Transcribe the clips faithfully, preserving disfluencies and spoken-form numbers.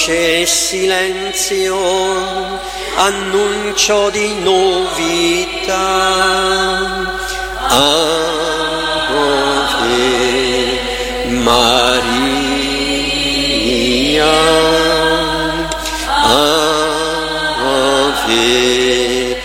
voce e silenzio, annuncio di novità. Ave Maria, Ave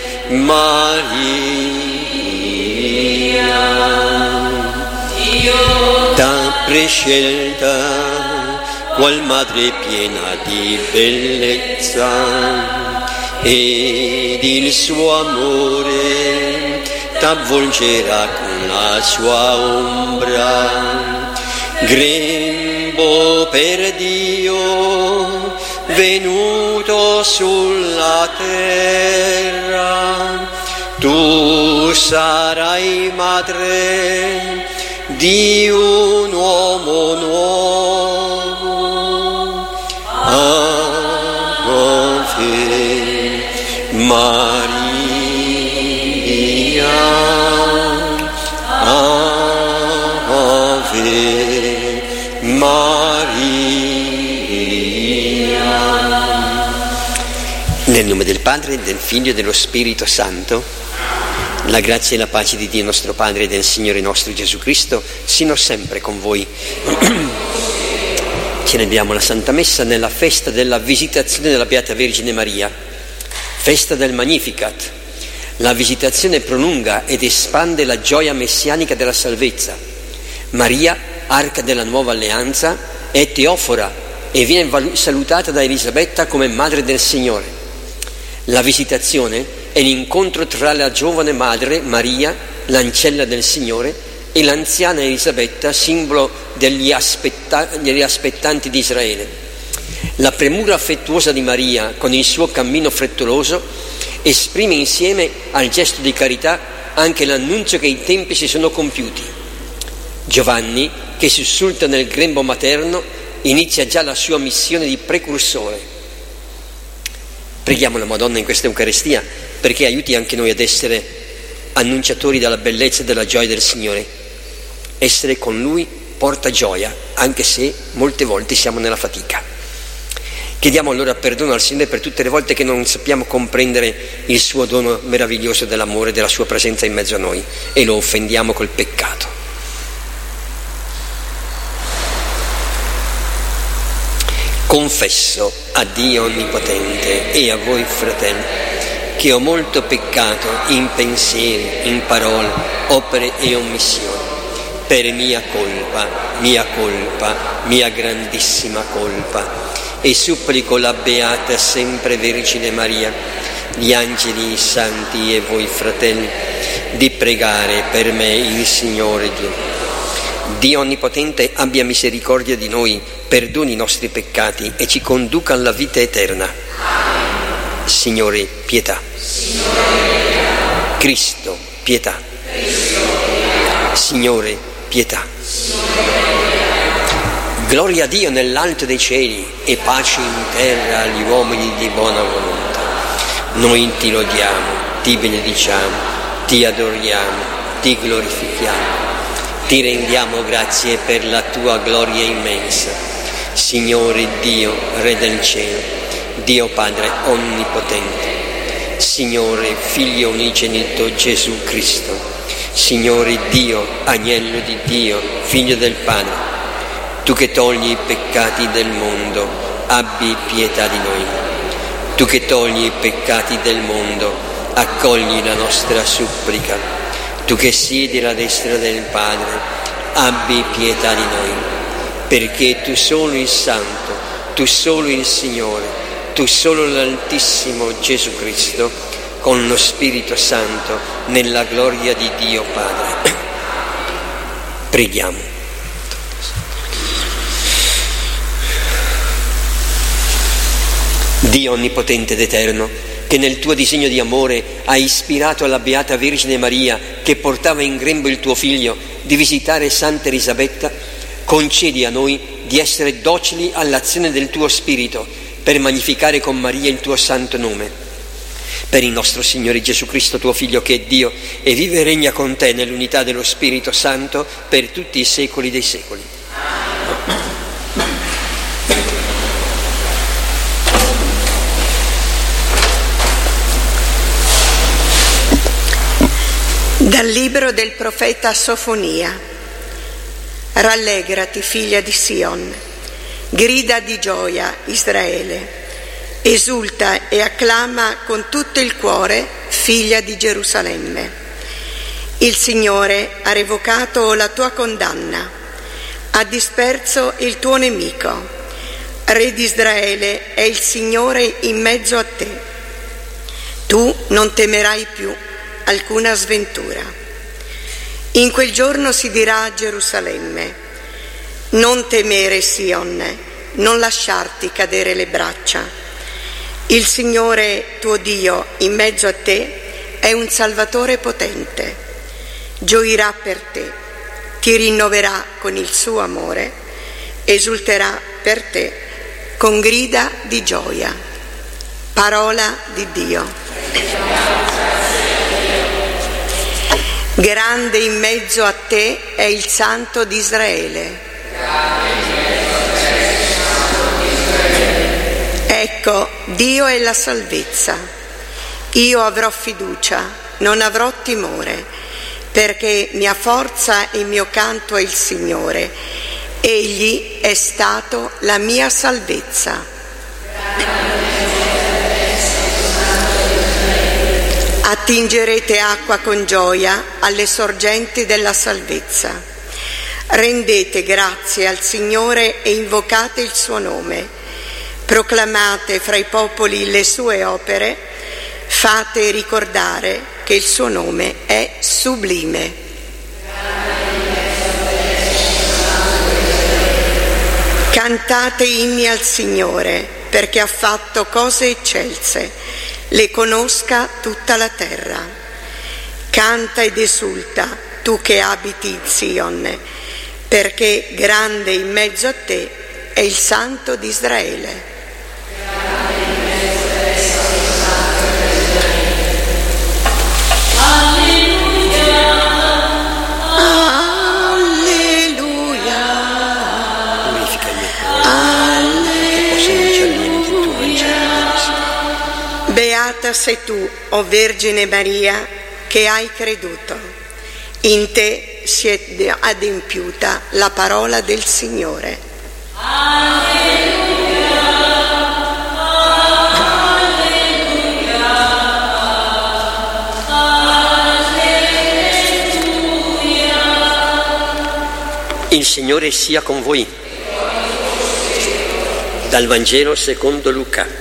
Maria, t'ha prescelta qual madre piena di bellezza, ed il suo amore t'avvolgerà con la sua ombra. Grembo per Dio venuto sulla terra, tu sarai madre di un uomo nuovo. Ave Maria, Ave Maria. Nel nome del Padre, del Figlio e dello Spirito Santo, la grazia e la pace di Dio nostro Padre e del Signore nostro Gesù Cristo siano sempre con voi. Celebriamo la Santa Messa nella festa della Visitazione della Beata Vergine Maria, festa del Magnificat. La Visitazione prolunga ed espande la gioia messianica della salvezza. Maria, arca della nuova alleanza, è teofora e viene salutata da Elisabetta come madre del Signore. La Visitazione è l'incontro tra la giovane madre Maria, l'ancella del Signore, e l'anziana Elisabetta, simbolo degli, aspetta- degli aspettanti di Israele. La premura affettuosa di Maria con il suo cammino frettoloso esprime insieme al gesto di carità anche l'annuncio che i tempi si sono compiuti. Giovanni, che sussulta nel grembo materno, inizia già la sua missione di precursore. Preghiamo la Madonna in questa Eucaristia perché aiuti anche noi ad essere annunciatori della bellezza e della gioia del Signore. Essere con Lui porta gioia, anche se molte volte siamo nella fatica. Chiediamo allora perdono al Signore per tutte le volte che non sappiamo comprendere il suo dono meraviglioso dell'amore e della sua presenza in mezzo a noi e lo offendiamo col peccato. Confesso a Dio Onnipotente e a voi fratelli che ho molto peccato in pensieri, in parole, opere e omissioni, per mia colpa, mia colpa, mia grandissima colpa, e supplico la Beata sempre Vergine Maria, gli angeli, i santi e voi fratelli, di pregare per me il Signore Dio. Dio Onnipotente abbia misericordia di noi, perdoni i nostri peccati e ci conduca alla vita eterna. Signore, pietà. Cristo, pietà. Signore, pietà. Gloria a Dio nell'alto dei cieli e pace in terra agli uomini di buona volontà. Noi ti lodiamo, ti benediciamo, ti adoriamo, ti glorifichiamo, ti rendiamo grazie per la tua gloria immensa. Signore Dio, Re del cielo, Dio Padre Onnipotente, Signore Figlio unigenito Gesù Cristo, Signore Dio, Agnello di Dio, Figlio del Padre, tu che togli i peccati del mondo, abbi pietà di noi. Tu che togli i peccati del mondo, accogli la nostra supplica. Tu che siedi alla destra del Padre, abbi pietà di noi, perché tu solo il Santo, tu solo il Signore, tu solo l'Altissimo Gesù Cristo, con lo Spirito Santo, nella gloria di Dio Padre. Preghiamo. Dio Onnipotente ed Eterno, che nel tuo disegno di amore hai ispirato alla Beata Vergine Maria, che portava in grembo il tuo Figlio, di visitare Santa Elisabetta, concedi a noi di essere docili all'azione del tuo Spirito, per magnificare con Maria il tuo santo nome. Per il nostro Signore Gesù Cristo, tuo Figlio, che è Dio, e vive e regna con te nell'unità dello Spirito Santo, per tutti i secoli dei secoli. Dal libro del profeta Sofonia. Rallegrati, figlia di Sion, grida di gioia, Israele, esulta e acclama con tutto il cuore, figlia di Gerusalemme. Il Signore ha revocato la tua condanna, ha disperso il tuo nemico. Re di Israele è il Signore in mezzo a te. Tu non temerai più alcuna sventura. In quel giorno si dirà a Gerusalemme: non temere, Sion, non lasciarti cadere le braccia. Il Signore tuo Dio in mezzo a te è un Salvatore potente. Gioirà per te, ti rinnoverà con il suo amore, esulterà per te con grida di gioia. Parola di Dio. Grande in mezzo a te è il Santo di Israele. Ecco, Dio è la salvezza. Io avrò fiducia, non avrò timore, perché mia forza e mio canto è il Signore. Egli è stato la mia salvezza. Attingerete acqua con gioia alle sorgenti della salvezza. Rendete grazie al Signore e invocate il suo nome. Proclamate fra i popoli le sue opere. Fate ricordare che il suo nome è sublime. Cantate inni al Signore, perché ha fatto cose eccelse. Le conosca tutta la terra. Canta ed esulta, tu che abiti in Sion, perché grande in mezzo a te è il Santo di Israele. Beata sei tu, o Vergine Maria, che hai creduto. In te si è adempiuta la parola del Signore. Alleluia, alleluia, alleluia. Il Signore sia con voi. Dal Vangelo secondo Luca.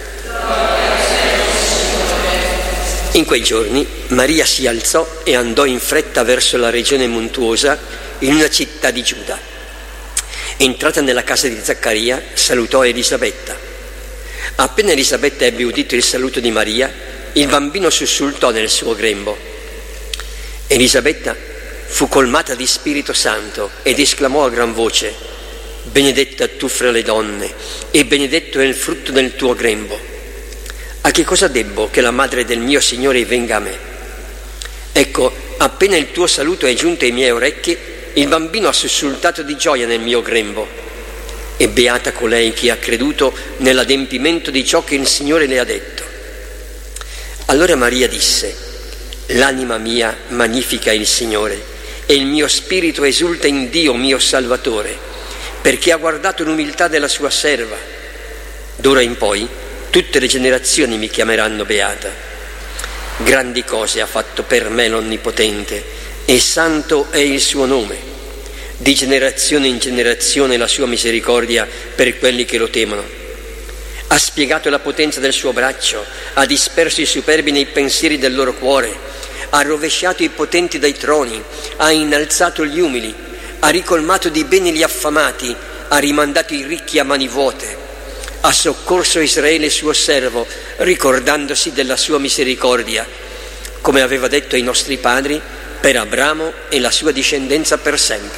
In quei giorni Maria si alzò e andò in fretta verso la regione montuosa in una città di Giuda. Entrata nella casa di Zaccaria, salutò Elisabetta. Appena Elisabetta ebbe udito il saluto di Maria, il bambino sussultò nel suo grembo. Elisabetta fu colmata di Spirito Santo ed esclamò a gran voce: benedetta tu fra le donne e benedetto è il frutto del tuo grembo. A che cosa debbo che la madre del mio Signore venga a me? Ecco, appena il tuo saluto è giunto ai miei orecchi, il bambino ha sussultato di gioia nel mio grembo. E beata colei che ha creduto nell'adempimento di ciò che il Signore le ha detto. Allora Maria disse: l'anima mia magnifica il Signore, e il mio spirito esulta in Dio mio Salvatore, perché ha guardato l'umiltà della sua serva. D'ora in poi tutte le generazioni mi chiameranno beata. Grandi cose ha fatto per me l'Onnipotente, e santo è il suo nome. Di generazione in generazione la sua misericordia per quelli che lo temono. Ha spiegato la potenza del suo braccio, ha disperso i superbi nei pensieri del loro cuore, ha rovesciato i potenti dai troni, ha innalzato gli umili, ha ricolmato di beni gli affamati, ha rimandato i ricchi a mani vuote. Ha soccorso Israele suo servo, ricordandosi della sua misericordia, come aveva detto ai nostri padri, per Abramo e la sua discendenza per sempre.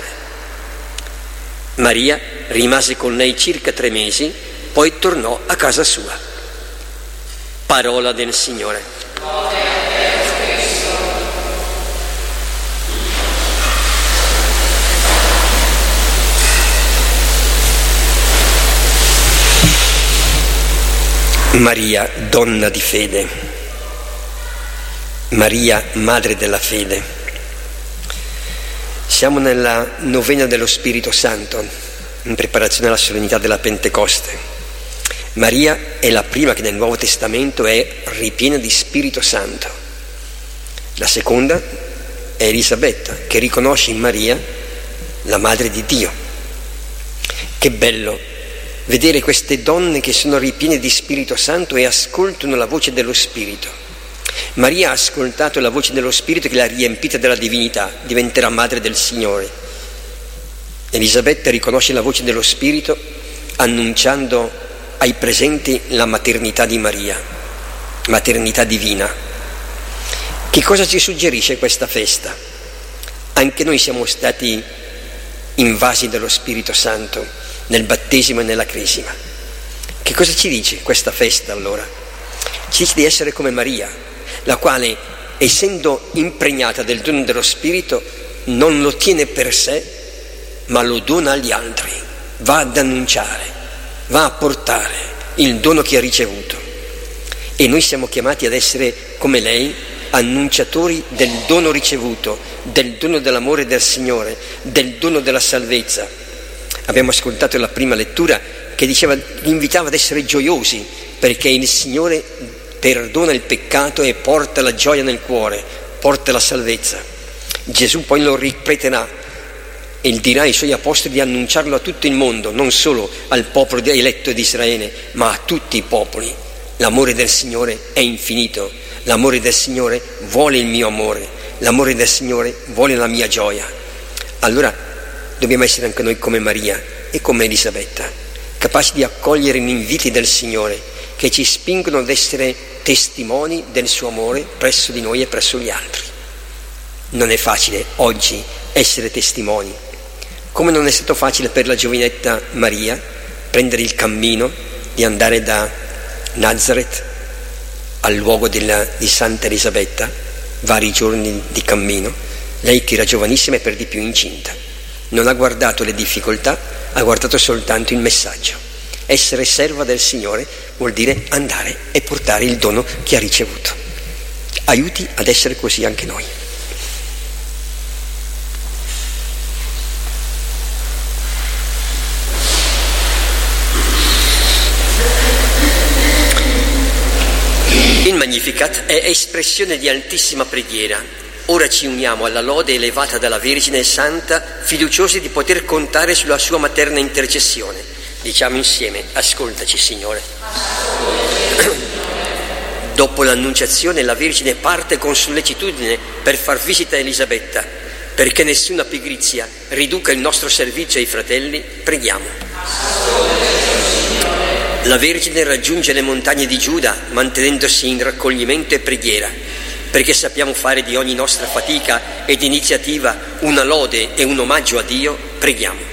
Maria rimase con lei circa tre mesi, poi tornò a casa sua. Parola del Signore. Maria, donna di fede, Maria, madre della fede, Siamo nella novena dello Spirito Santo, in preparazione alla solennità della Pentecoste. Maria è la prima che nel Nuovo Testamento è ripiena di Spirito Santo. La seconda è Elisabetta, che riconosce in Maria la Madre di Dio. Che bello vedere queste donne che sono ripiene di Spirito Santo e ascoltano la voce dello Spirito. Maria ha ascoltato la voce dello Spirito che l'ha riempita della divinità, diventerà madre del Signore. Elisabetta riconosce la voce dello Spirito annunciando ai presenti la maternità di Maria, maternità divina. Che cosa ci suggerisce questa festa? Anche noi siamo stati invasi dallo Spirito Santo nel battesimo e nella cresima. Che cosa ci dice questa festa allora? Ci dice di essere come Maria, la quale, essendo impregnata del dono dello Spirito, non lo tiene per sé, ma lo dona agli altri, va ad annunciare, va a portare il dono che ha ricevuto. E noi siamo chiamati ad essere come lei, annunciatori del dono ricevuto, del dono dell'amore del Signore, del dono della salvezza. Abbiamo ascoltato la prima lettura che diceva, invitava ad essere gioiosi, perché il Signore perdona il peccato e porta la gioia nel cuore, porta la salvezza. Gesù poi lo ripeterà e dirà ai suoi apostoli di annunciarlo a tutto il mondo, non solo al popolo eletto di Israele, ma a tutti i popoli. L'amore del Signore è infinito, l'amore del Signore vuole il mio amore, l'amore del Signore vuole la mia gioia. Allora dobbiamo essere anche noi come Maria e come Elisabetta, capaci di accogliere gli inviti del Signore che ci spingono ad essere testimoni del suo amore presso di noi e presso gli altri. Non è facile oggi essere testimoni, come non è stato facile per la giovinetta Maria prendere il cammino di andare da Nazareth al luogo della, di Santa Elisabetta, vari giorni di cammino, lei che era giovanissima e per di più incinta. Non ha guardato le difficoltà, ha guardato soltanto il messaggio. Essere serva del Signore vuol dire andare e portare il dono che ha ricevuto. Aiuti ad essere così anche noi. Il Magnificat è espressione di altissima preghiera. Ora ci uniamo alla lode elevata dalla Vergine Santa, fiduciosi di poter contare sulla sua materna intercessione. Diciamo insieme, ascoltaci Signore. Dopo l'annunciazione la Vergine parte con sollecitudine per far visita a Elisabetta. Perché nessuna pigrizia riduca il nostro servizio ai fratelli, preghiamo. La Vergine raggiunge le montagne di Giuda mantenendosi in raccoglimento e preghiera, perché sappiamo fare di ogni nostra fatica ed iniziativa una lode e un omaggio a Dio, preghiamo.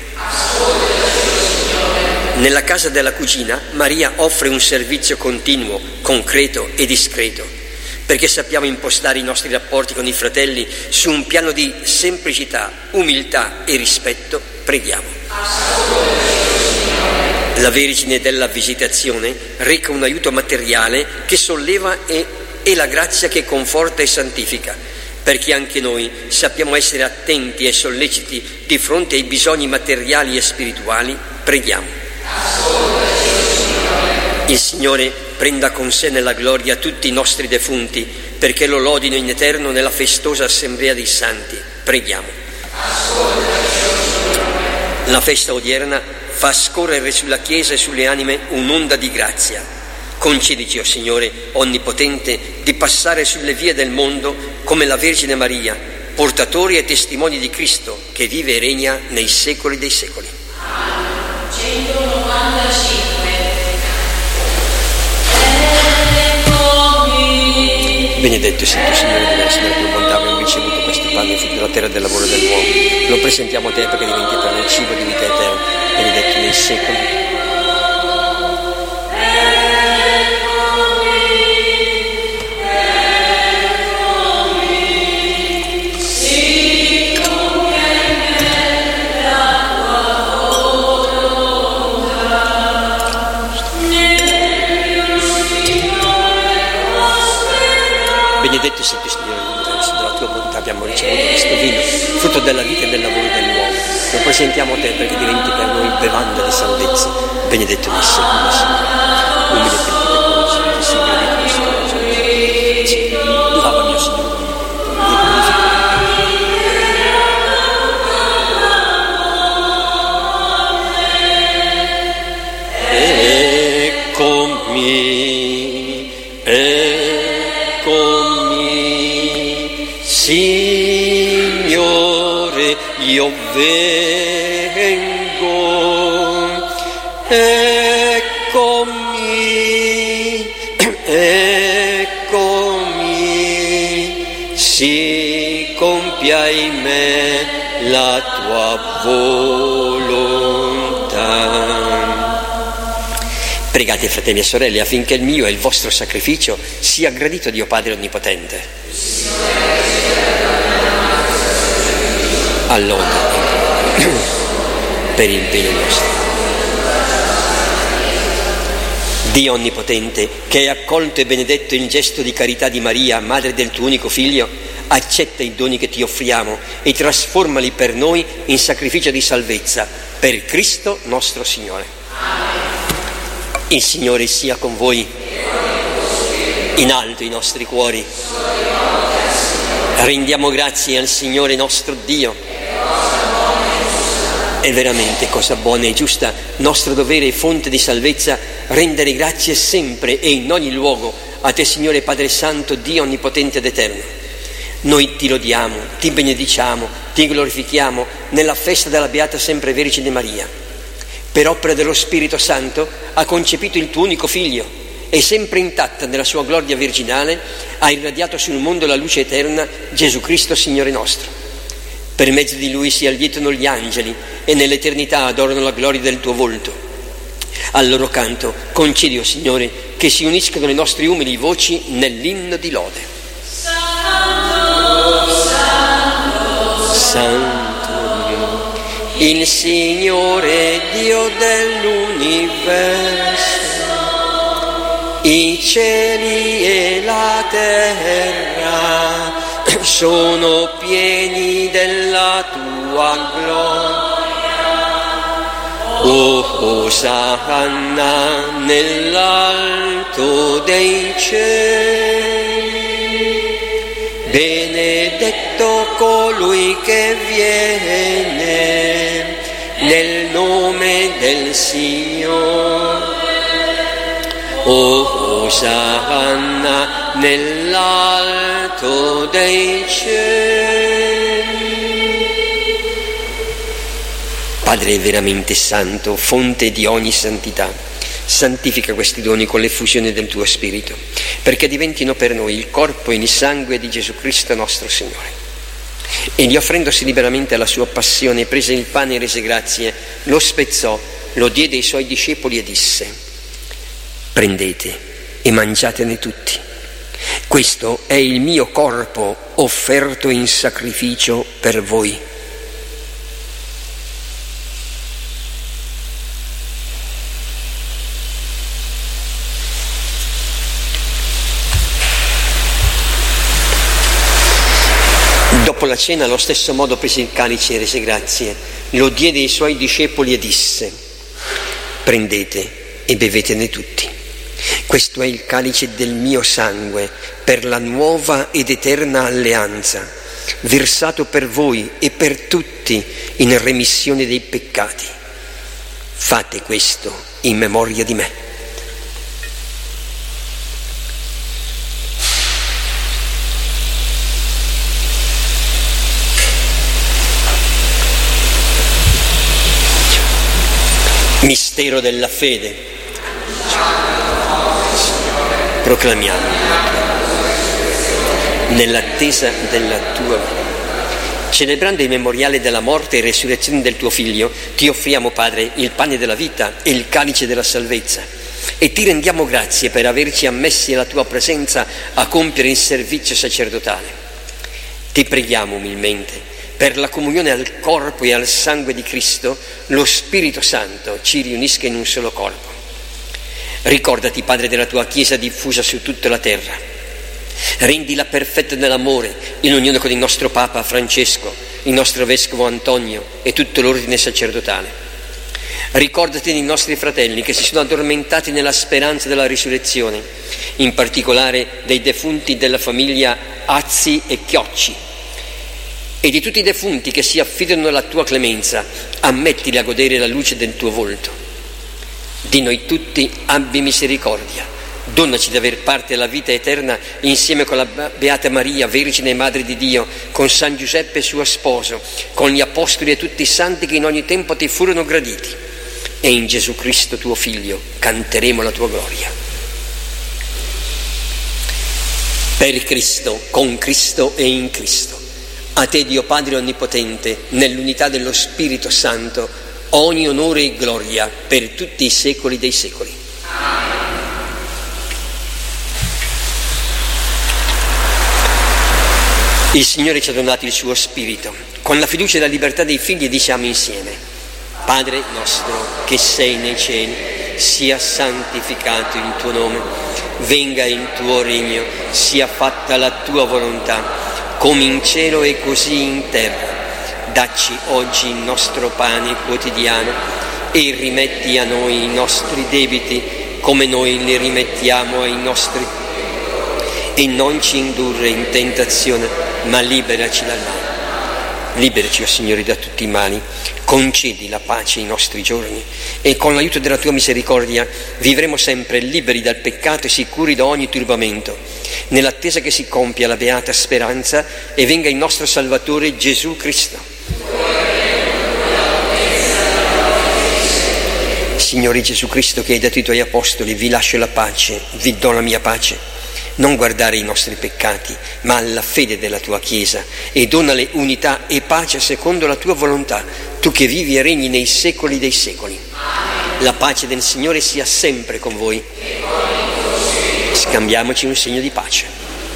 Nella casa della cugina Maria offre un servizio continuo, concreto e discreto, perché sappiamo impostare i nostri rapporti con i fratelli su un piano di semplicità, umiltà e rispetto, preghiamo. La Vergine della Visitazione reca un aiuto materiale che solleva e, e la grazia che conforta e santifica, perché anche noi sappiamo essere attenti e solleciti di fronte ai bisogni materiali e spirituali, preghiamo. Il Signore prenda con sé nella gloria tutti i nostri defunti, perché lo lodino in eterno nella festosa assemblea dei santi. Preghiamo. La festa odierna fa scorrere sulla Chiesa e sulle anime un'onda di grazia. Concedici, o Signore Onnipotente, di passare sulle vie del mondo come la Vergine Maria, portatori e testimoni di Cristo, che vive e regna nei secoli dei secoli. centonovantacinque. Benedetto sei tu, Signore, diverso dalla tua bontà abbiamo ricevuto questo pane, frutto della terra e del lavoro dell'uomo. Lo presentiamo a te perché diventi per noi cibo di vita eterna, benedetto nei secoli. Benedetto sei tu, Signore, diverso dalla tua bontà abbiamo ricevuto questo vino, frutto frutto della vita e del lavoro dell'uomo. Lo presentiamo a te perché diventi per noi bevanda di salvezza. Benedetto di secolo, Signore. Umile per te, ti Signore di Cristo. Lava mio Signore. Eccomi, eccomi, Signore, io vengo. Eccomi, eccomi, si compia in me la tua volontà. Pregate, fratelli e sorelle, affinché il mio e il vostro sacrificio sia gradito a Dio Padre Onnipotente. Allora, per il bene nostro. Dio Onnipotente, che hai accolto e benedetto il gesto di carità di Maria, madre del tuo unico Figlio, accetta i doni che ti offriamo e trasformali per noi in sacrificio di salvezza, per Cristo nostro Signore. Il Signore sia con voi. In alto i nostri cuori. Rendiamo grazie al Signore nostro Dio. È veramente cosa buona e giusta, nostro dovere e fonte di salvezza, rendere grazie sempre e in ogni luogo a te, Signore Padre Santo, Dio Onnipotente ed Eterno. Noi ti lodiamo, ti benediciamo, ti glorifichiamo nella festa della Beata Sempre Vergine Maria. Per opera dello Spirito Santo ha concepito il tuo unico Figlio e sempre intatta nella sua gloria virginale ha irradiato sul mondo la luce eterna, Gesù Cristo Signore nostro. Per mezzo di Lui si allietano gli angeli e nell'eternità adorano la gloria del tuo volto. Al loro canto concedi, o Signore, che si uniscano le nostre umili voci nell'inno di lode. Santo, Santo, Santo. Il Signore Dio dell'universo, i cieli e la terra sono pieni della tua gloria. O Osanna nell'alto dei cieli, benedetto colui che viene nel nome del Signore. O Osanna nell'alto dei cieli. Padre veramente santo, fonte di ogni santità, santifica questi doni con l'effusione del tuo Spirito, perché diventino per noi il corpo e il sangue di Gesù Cristo nostro Signore. Egli, offrendosi liberamente alla sua passione, prese il pane e rese grazie, lo spezzò, lo diede ai suoi discepoli e disse: prendete e mangiatene tutti. Questo è il mio corpo offerto in sacrificio per voi. Dopo la cena, allo stesso modo, prese il calice e rese grazie, lo diede ai suoi discepoli e disse: prendete e bevetene tutti. Questo è il calice del mio sangue per la nuova ed eterna alleanza, versato per voi e per tutti in remissione dei peccati. Fate questo in memoria di me. Mistero della fede. Proclamiamo nell'attesa della tua venita. Celebrando il memoriale della morte e resurrezione del tuo Figlio, ti offriamo, Padre, il pane della vita e il calice della salvezza, e ti rendiamo grazie per averci ammessi alla tua presenza a compiere il servizio sacerdotale. Ti preghiamo umilmente, per la comunione al corpo e al sangue di Cristo, lo Spirito Santo ci riunisca in un solo corpo. Ricordati, Padre, della tua Chiesa diffusa su tutta la terra. Rendila perfetta nell'amore, in unione con il nostro Papa Francesco, il nostro Vescovo Antonio e tutto l'ordine sacerdotale. Ricordati dei nostri fratelli che si sono addormentati nella speranza della risurrezione, in particolare dei defunti della famiglia Azzi e Chiocci, e di tutti i defunti che si affidano alla tua clemenza. Ammettili a godere la luce del tuo volto. Di noi tutti abbi misericordia. Donaci di aver parte alla vita eterna insieme con la Beata Maria, Vergine e Madre di Dio, con San Giuseppe suo sposo, con gli Apostoli e tutti i santi che in ogni tempo ti furono graditi. E in Gesù Cristo tuo Figlio canteremo la tua gloria. Per Cristo, con Cristo e in Cristo, a te Dio Padre Onnipotente, nell'unità dello Spirito Santo, ogni onore e gloria per tutti i secoli dei secoli. Il Signore ci ha donato il suo Spirito. Con la fiducia e la libertà dei figli diciamo insieme: Padre nostro che sei nei cieli, sia santificato il tuo nome, venga il tuo regno, sia fatta la tua volontà, come in cielo e così in terra. Dacci oggi il nostro pane quotidiano e rimetti a noi i nostri debiti come noi li rimettiamo ai nostri, e non ci indurre in tentazione, ma liberaci dal male. Liberaci, o Signore, da tutti i mali, concedi la pace ai nostri giorni e con l'aiuto della tua misericordia vivremo sempre liberi dal peccato e sicuri da ogni turbamento, nell'attesa che si compia la beata speranza e venga il nostro Salvatore Gesù Cristo. Signore Gesù Cristo, che hai dato ai tuoi apostoli: vi lascio la pace, vi do la mia pace. Non guardare i nostri peccati, ma alla fede della tua Chiesa, e donale unità e pace secondo la tua volontà, tu che vivi e regni nei secoli dei secoli. La pace del Signore sia sempre con voi. Scambiamoci un segno di pace.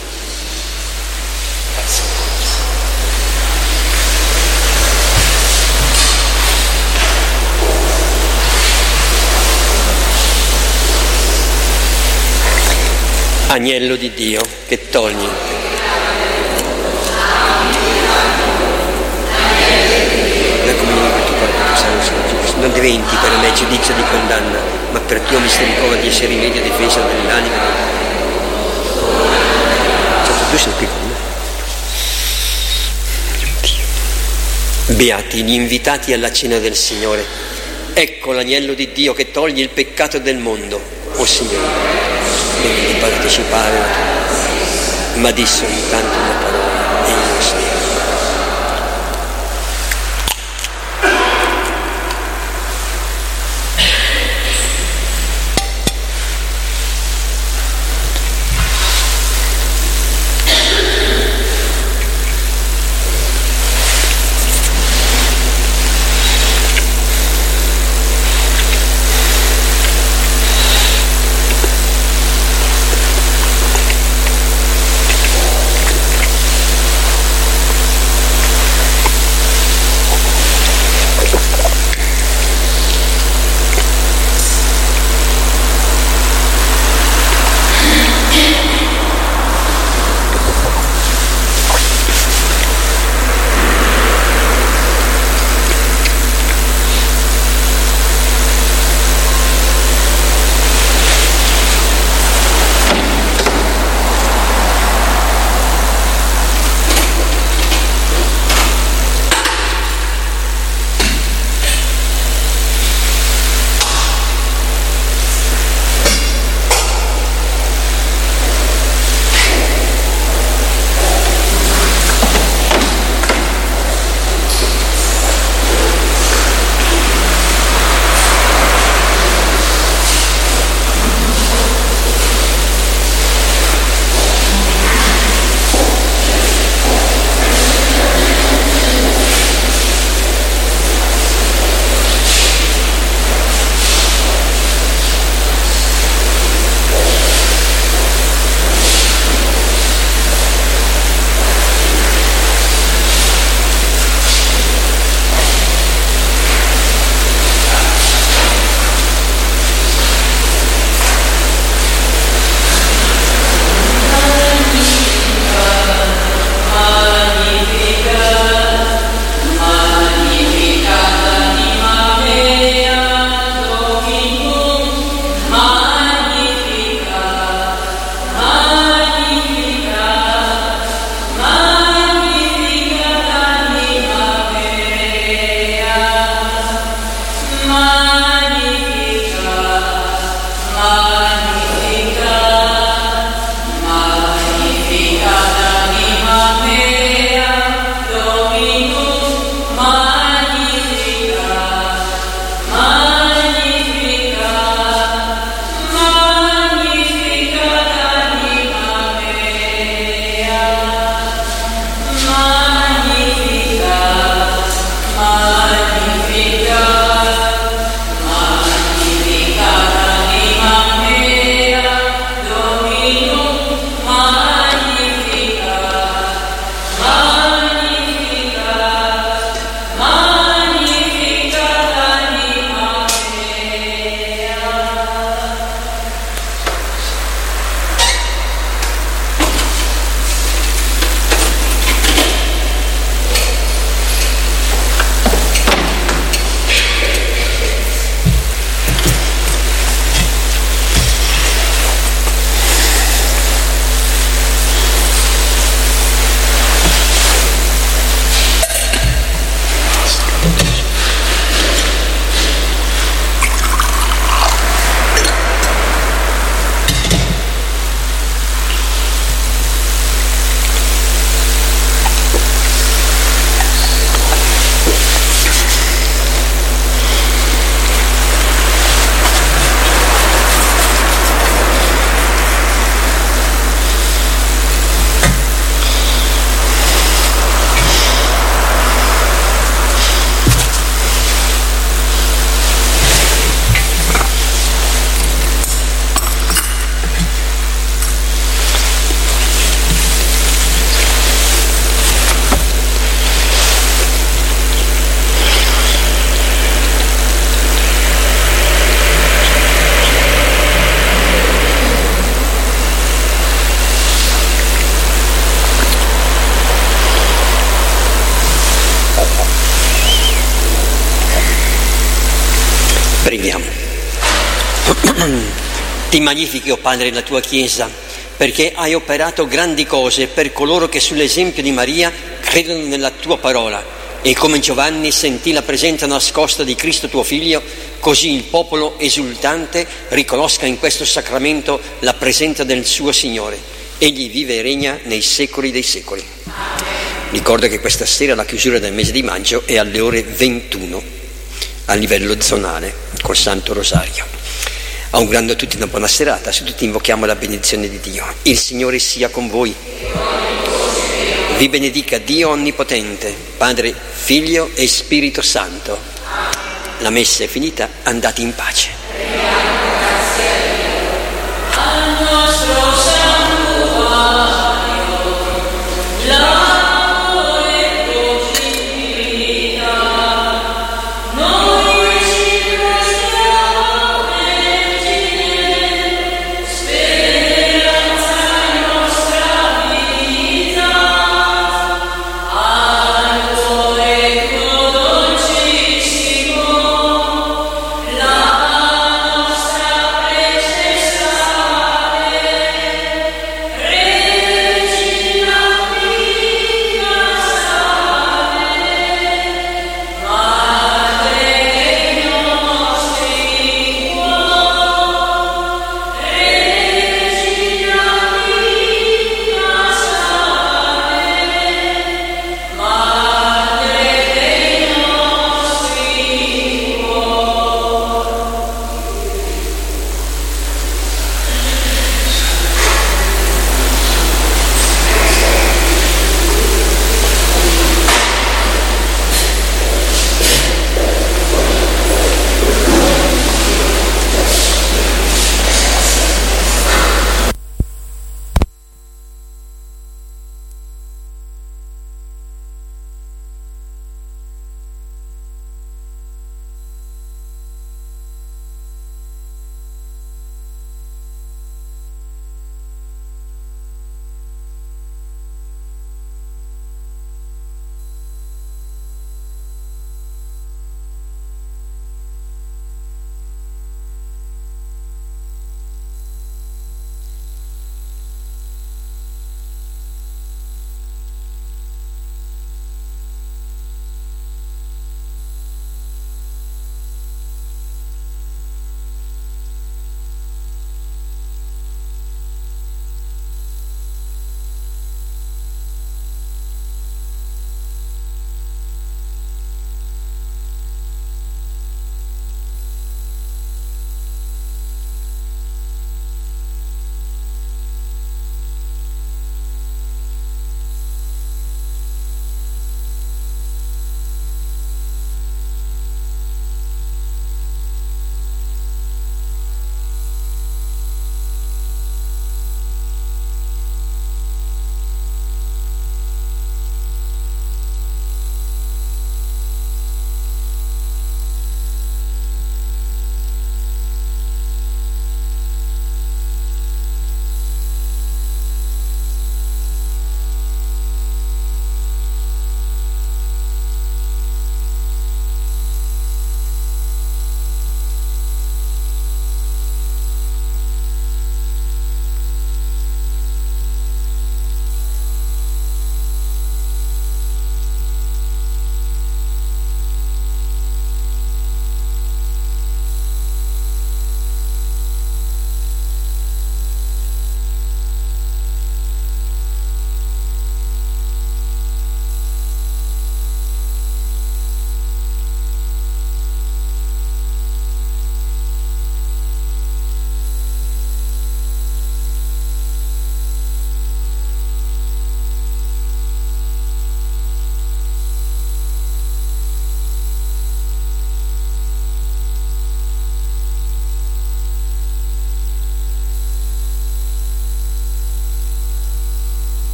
Agnello di Dio che togli. La comunione del tuo corpo, Santo Signore, non diventi per me giudizio di condanna, ma per tua misericordia sia rimedio e difesa dell'anima. Certo, tu sei qui con me. Beati gli invitati alla cena del Signore. Ecco l'agnello di Dio che toglie il peccato del mondo. O Signore, di partecipare alla tua, ma di soltanto una parola e io sono. Ti magnifichi, o Padre, la tua Chiesa, perché hai operato grandi cose per coloro che sull'esempio di Maria credono nella tua parola, e come Giovanni sentì la presenza nascosta di Cristo tuo Figlio, così il popolo esultante riconosca in questo sacramento la presenza del suo Signore. Egli vive e regna nei secoli dei secoli. Ricordo che questa sera la chiusura del mese di maggio è alle ore ventuno a livello zonale col Santo Rosario. Augurando a tutti una buona serata, su tutti invochiamo la benedizione di Dio. Il Signore sia con voi. Vi benedica Dio Onnipotente, Padre, Figlio e Spirito Santo. La messa è finita, andate in pace.